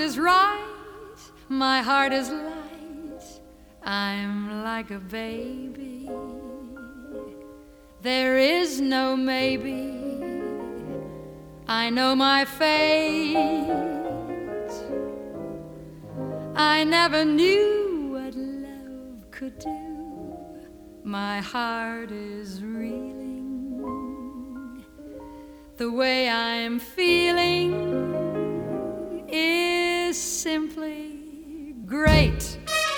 is right, my heart is light, I'm like a baby. There is no maybe, I know my fate. I never knew what love could do. My heart is reeling. The way I'm feeling is simply great.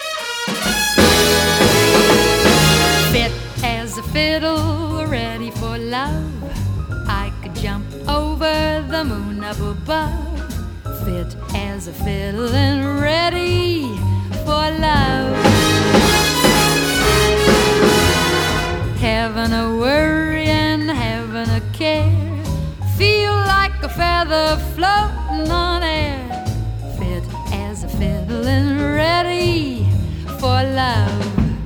Fit as a fiddle, ready for love. I could jump over the moon up above. Fit as a fiddle and ready for love. Having a worry and having a care, feel like a feather floating on air. Fit as a fiddle and ready for love.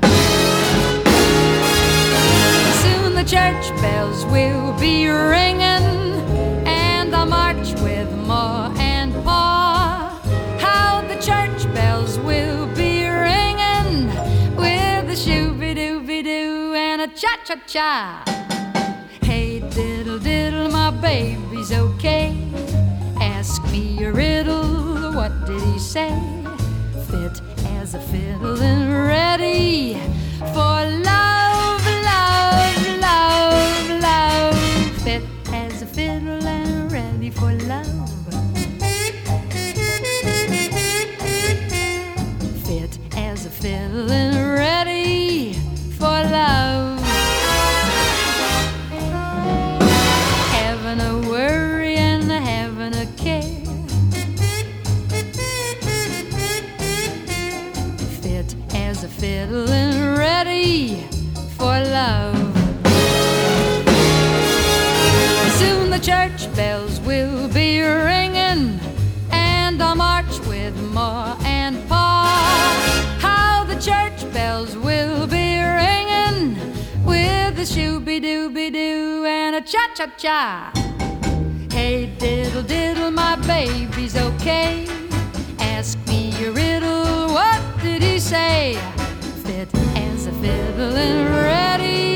Soon the church bells will be ringing, and I'll march with Ma and Pa. How the church bells will be ringing, with a shooby-dooby-doo and a cha-cha-cha. Hey diddle diddle, my baby's okay. Ask me a riddle, what did he say? Fit as a fiddle and ready for love, love, love, love. Fit as a fiddle and ready for love. Fit as a fiddle and ready for love. Having a worry and having a care, fit as a fiddle and ready for love. Soon the church bells will be ringing, and I'll march with Ma and Pa. How the church bells will be ringing, with a shooby-dooby-doo and a cha-cha-cha. Hey diddle diddle, my baby's okay. Ask me a riddle, what did he say? Fit as a fiddle and ready